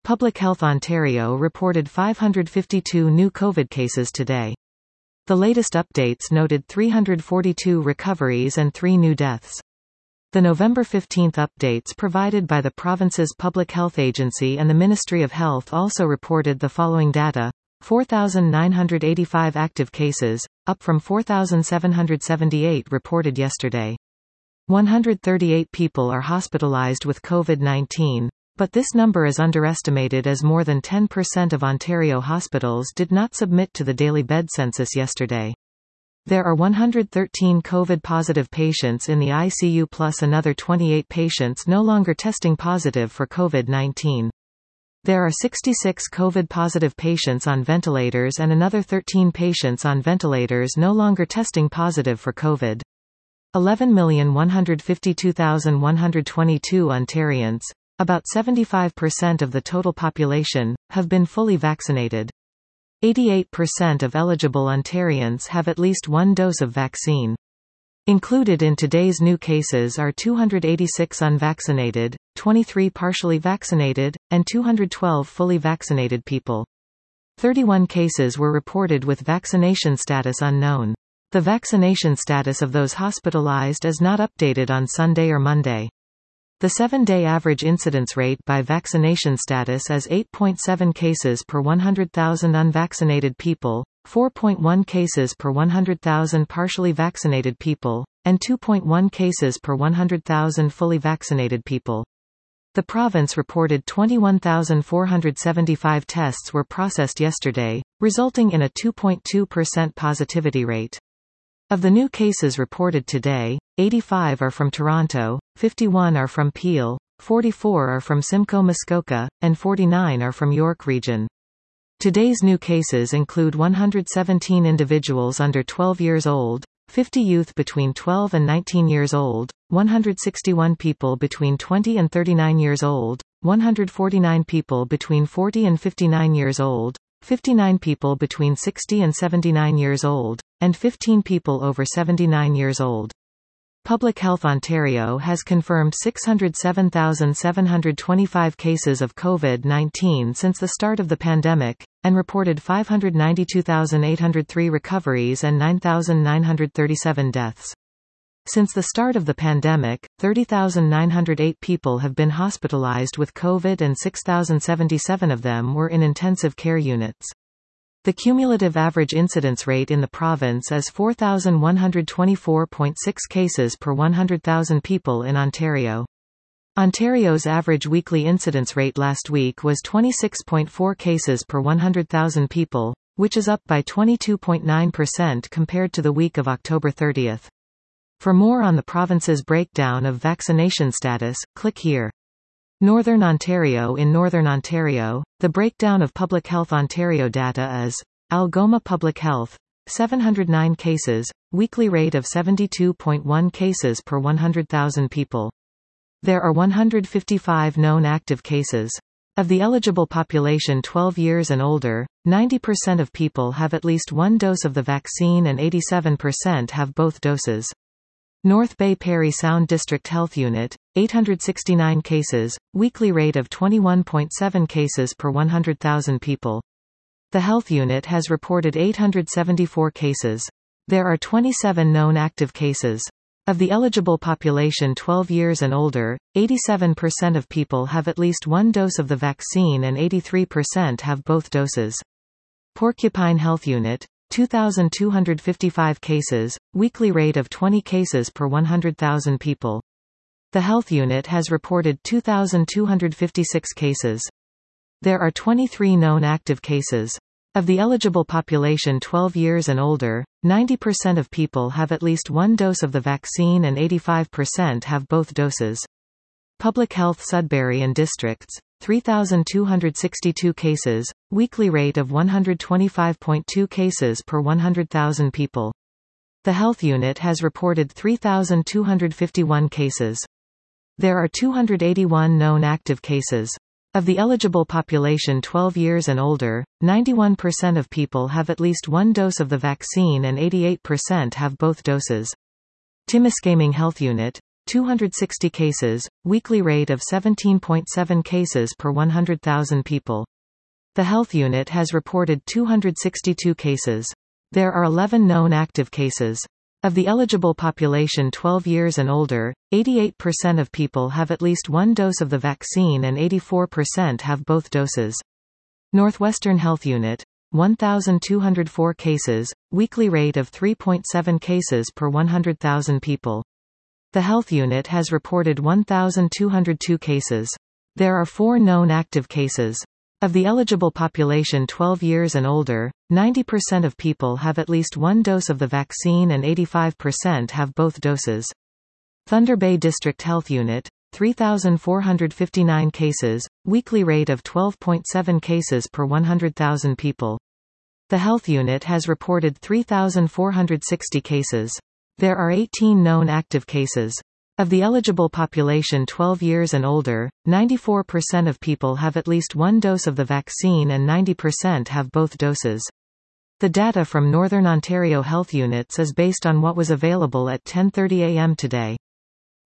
Public Health Ontario reported 552 new COVID cases today. The latest updates noted 342 recoveries and 3 new deaths. The November 15 updates provided by the province's Public Health Agency and the Ministry of Health also reported the following data: 4,985 active cases, up from 4,778 reported yesterday. 138 people are hospitalized with COVID-19, but this number is underestimated as more than 10% of Ontario hospitals did not submit to the daily bed census yesterday. There are 113 COVID-positive patients in the ICU plus another 28 patients no longer testing positive for COVID-19. There are 66 COVID-positive patients on ventilators and another 13 patients on ventilators no longer testing positive for COVID. 11,152,122 Ontarians, about 75% of the total population, have been fully vaccinated. 88% of eligible Ontarians have at least one dose of vaccine. Included in today's new cases are 286 unvaccinated, 23 partially vaccinated, and 212 fully vaccinated people. 31 cases were reported with vaccination status unknown. The vaccination status of those hospitalized is not updated on Sunday or Monday. The 7-day average incidence rate by vaccination status is 8.7 cases per 100,000 unvaccinated people, 4.1 cases per 100,000 partially vaccinated people, and 2.1 cases per 100,000 fully vaccinated people. The province reported 21,475 tests were processed yesterday, resulting in a 2.2% positivity rate. Of the new cases reported today, 85 are from Toronto, 51 are from Peel, 44 are from Simcoe Muskoka, and 49 are from York Region. Today's new cases include 117 individuals under 12 years old, 50 youth between 12 and 19 years old, 161 people between 20 and 39 years old, 149 people between 40 and 59 years old, 59 people between 60 and 79 years old, and 15 people over 79 years old. Public Health Ontario has confirmed 607,725 cases of COVID-19 since the start of the pandemic, and reported 592,803 recoveries and 9,937 deaths. Since the start of the pandemic, 30,908 people have been hospitalized with COVID and 6,077 of them were in intensive care units. The cumulative average incidence rate in the province is 4,124.6 cases per 100,000 people in Ontario. Ontario's average weekly incidence rate last week was 26.4 cases per 100,000 people, which is up by 22.9% compared to the week of October 30. For more on the province's breakdown of vaccination status, click here. Northern Ontario. In Northern Ontario, the breakdown of Public Health Ontario data is: Algoma Public Health, 709 cases, weekly rate of 72.1 cases per 100,000 people. There are 155 known active cases. Of the eligible population 12 years and older, 90% of people have at least one dose of the vaccine and 87% have both doses. North Bay Parry Sound District Health Unit, 869 cases, weekly rate of 21.7 cases per 100,000 people. The health unit has reported 874 cases. There are 27 known active cases. Of the eligible population 12 years and older, 87% of people have at least one dose of the vaccine and 83% have both doses. Porcupine Health Unit, 2,255 cases, weekly rate of 20 cases per 100,000 people. The health unit has reported 2,256 cases. There are 23 known active cases. Of the eligible population 12 years and older, 90% of people have at least one dose of the vaccine and 85% have both doses. Public Health Sudbury and Districts, 3,262 cases, weekly rate of 125.2 cases per 100,000 people. The health unit has reported 3,251 cases. There are 281 known active cases. Of the eligible population 12 years and older, 91% of people have at least one dose of the vaccine and 88% have both doses. Timiskaming Health Unit, 260 cases, weekly rate of 17.7 cases per 100,000 people. The health unit has reported 262 cases. There are 11 known active cases. Of the eligible population 12 years and older, 88% of people have at least one dose of the vaccine and 84% have both doses. Northwestern Health Unit. 1,204 cases, weekly rate of 3.7 cases per 100,000 people. The health unit has reported 1,202 cases. There are 4 known active cases. Of the eligible population 12 years and older, 90% of people have at least one dose of the vaccine and 85% have both doses. Thunder Bay District Health Unit. 3,459 cases, weekly rate of 12.7 cases per 100,000 people. The health unit has reported 3,460 cases. There are 18 known active cases. Of the eligible population 12 years and older, 94% of people have at least one dose of the vaccine and 90% have both doses. The data from Northern Ontario Health Units is based on what was available at 10:30 a.m. today.